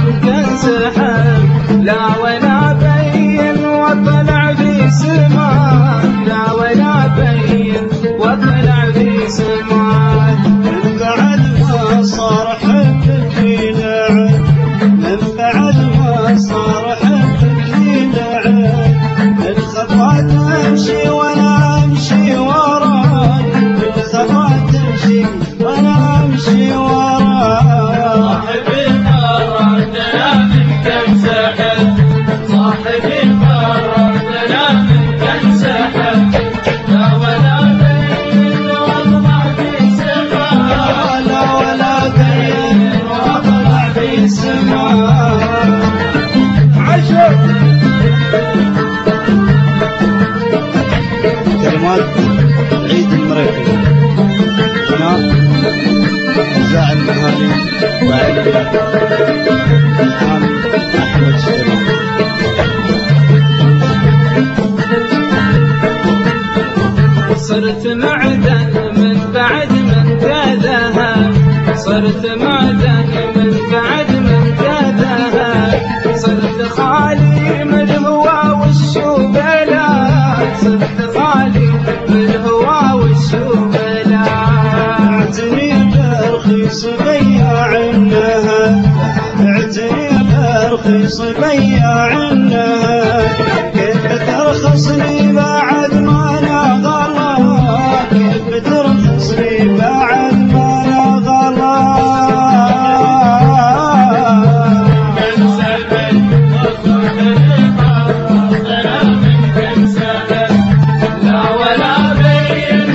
كان سحب لا ولا بين وطلع في سماء لا ولا بين وطلع في سماء من بعد ما صار حبك لعب من بعد ما صار حبك لعب الخطوات تمشي وانا امشي وراك الخطوات تمشي وانا امشي وراك صاحبي قررتنا من كم سحب لا ولا بين واطلع في سماء لا ولا بين واطلع في سماء عشر كلمات عيد المريخي هنا أجزاء المهاني وعليا الحام أحمد الشيباني صرت معدن من بعد من ذهب صرت معدن من بعد من ذهب صرت خالي من الهوى والشوبلات صرت خالي من الهوى والشوبلات اعتني برخيص بياع النهب اعتني برخيص بياع النهب كيف ترخص لي بعد ما انا غلا كيف ترخص لي بعد ما انا غلا من سبب وصرت لقاء من كم سبب لا ولا بين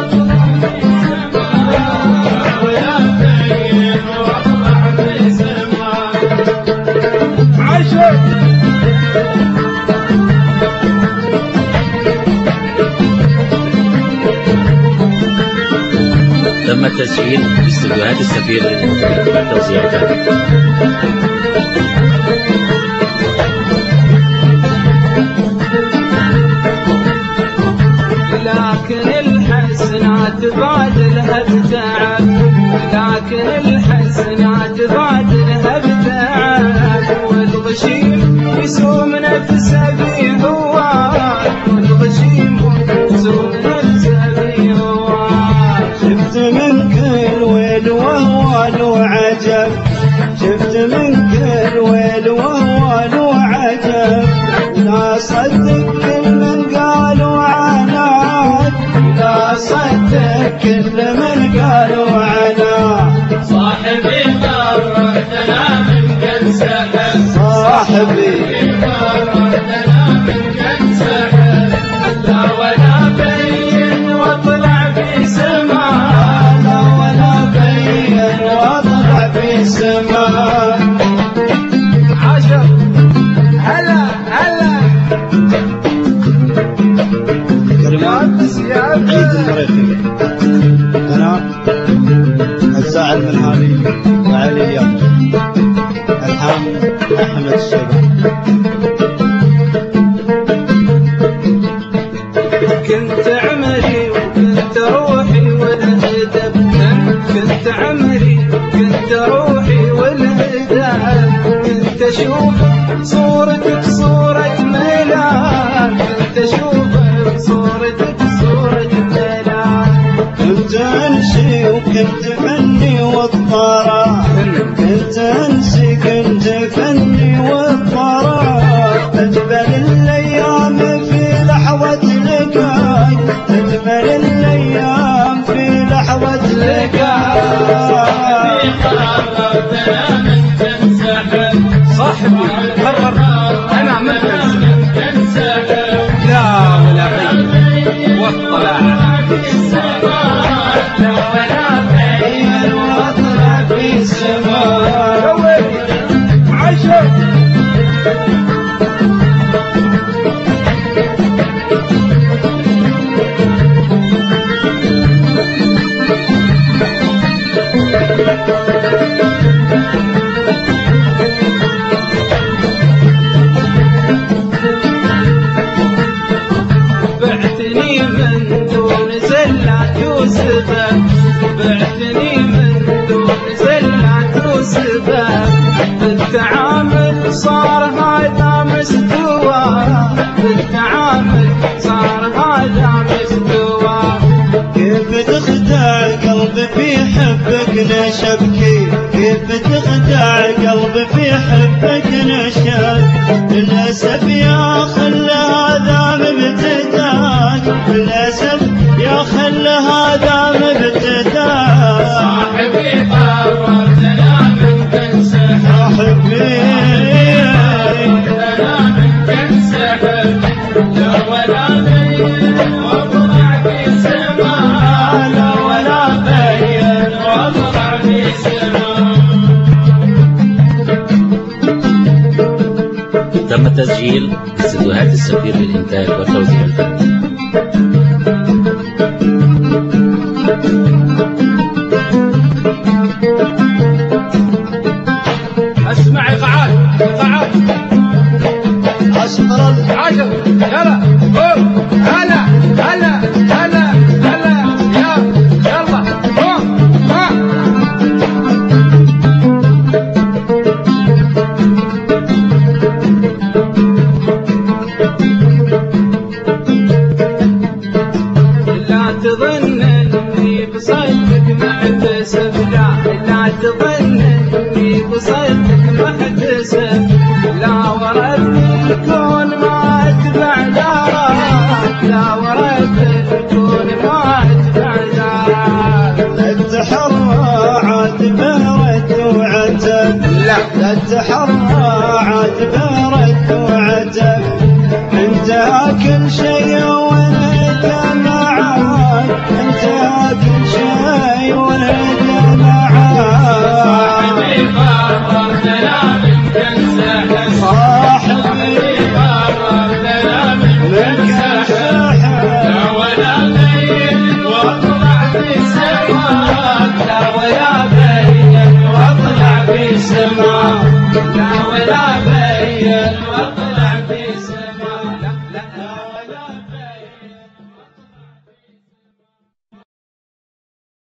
ولا بين واطلع في سماء عشر تم التسجيل باستديوهات السفير توزيعها. لكن الحسنات بعدلها بتعب لكن الحسنات بعدلها بتعب والغشيم يسوم نفسه في هواه والغشيم يسوم نفسه في هواه شفت من كل ويل وهوال وعجب شفت من كل ويل وهوال وعجب لا صدق كل من قالوا عناد لا صدق كل من قالوا عناد صاحبي قررتنا من كم سحب صاحبي قررتنا من كم سحب لا ولا بين واطلع في سماء لا ولا بين واطلع في سماء عشر هلا هلا كلمات عيد المريخي أنا أجزاء المنهالي وعلي الحام أحمد الشيباني كنت عمري وكنت روحي والهدف كنت عمري كنت روحي والهدف كنت أشوف صورتك صورة ملاك كنت أشوفك صورتك صورة ملاك كنت أنسي وكنت فني والطرا كنت أنسي كنت فني والطرا تجبل الأيام في لحظة لقاي تجبل الأيام في لحظة لقاي صاحبي قرر أنا من كم سحب لا ولا بين واطلع في السماء لا ولا بين واطلع في السماء عشر بعتني من دون زلة وسباب نشب كيف تخدع قلبي في حبك نشب للأسف يا خل هذا مبتداك للأسف يا خل هذا مبتداك صاحبي قررتنا من تنسحب صاحبي أنا من تنسحب لا ولا بين واطلع في السماء لا ولا بين واطلع في السماء. تم تسجيل استديوهات السفير للإنتاج والتوزيع الفني. اسمع ايقاعات ايقاعات أشطر عشر يلا قوم هلا هلا هلا هلا يلا قوم ها لا تظن اني بصيدك محتسب لا تظن اني بصيدك محتسب لا ورد الكون ما اتبع دارك لا ورد الكون ما اتبع دارك تتحرى عاتبه رد وعتب لا تتحرى عاتبه رد وعتب انتهى كل شيء وانت